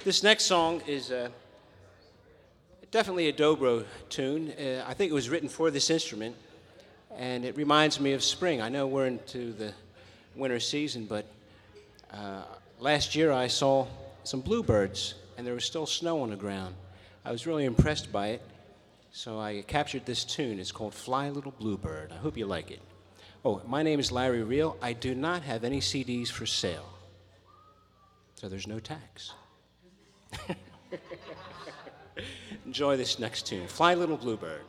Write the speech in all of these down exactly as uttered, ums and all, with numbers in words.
This next song is uh, definitely a dobro tune. Uh, I think it was written for this instrument, and it reminds me of spring. I know we're into the winter season, but uh, last year I saw some bluebirds, and there was still snow on the ground. I was really impressed by it, so I captured this tune. It's called Fly Little Bluebird. I hope you like it. Oh, my name is Larry Reel. I do not have any C Ds for sale, so there's no tax. Enjoy this next tune, Fly Little Bluebird.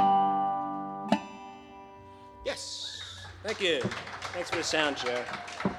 Yes, thank you. Thanks for the sound, Joe.